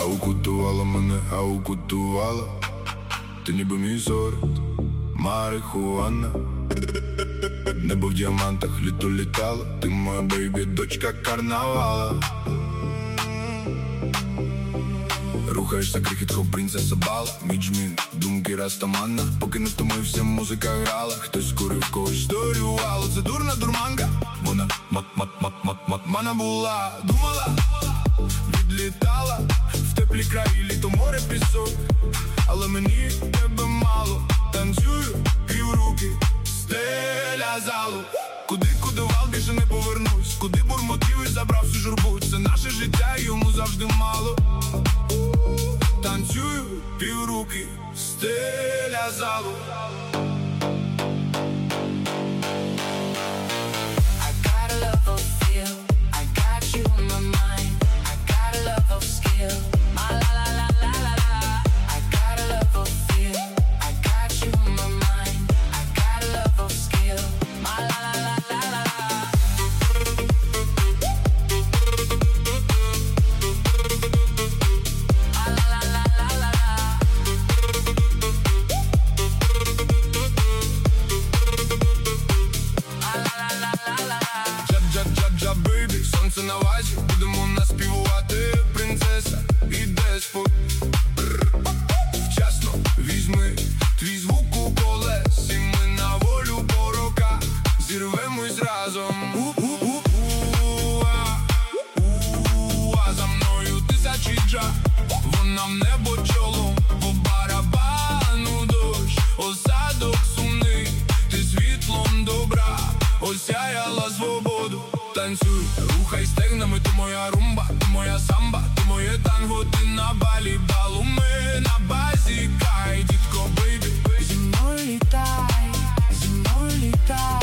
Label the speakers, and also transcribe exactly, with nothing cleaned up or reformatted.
Speaker 1: А укутувала мене, а укутувала. Ти ніби мій сорт, марихуана. Небо в діамантах, літо літало. Ти моя бейбі, дочка карнавала. Рухаєшся крихіт-хоп, принцеса бала. Міджмін, думки растамана. Поки не втомився, музика грала. Хтось курив, когось сторювало. Це дурна дурманка. Вона мат-мат-мат-мат-мат-мана була. Думала, відлітала в теплі краї, літо, море, пісок. Але мені тебе мало. Танцюю, півруки, стеля залу. Куди кудував, більше не повернусь. Куди бурмотів і забрав всю журбу. Це наше життя, йому завжди мало. Танцюю, півруки, стеля залу. Джа-джа-джа-джа, бейбі, сонце на вазі. Будемо наспівувати, принцеса і деспот. Вчасно візьми твій звук у колес, і ми на волю по роках зірвемось разом. У-у-у-у-а, у-а, за мною тисячі джа. Вона в небо чолом, по барабану дощ. Осадок сумний, ти світлом добра осяяла свободу. Танцюй, рухай стегнами, ти моя румба, ти моя самба, ти моє танго, ти на балі балу. Ми на базі, кай, дітко, бейбі.
Speaker 2: Зі мною літай, зі мною літай.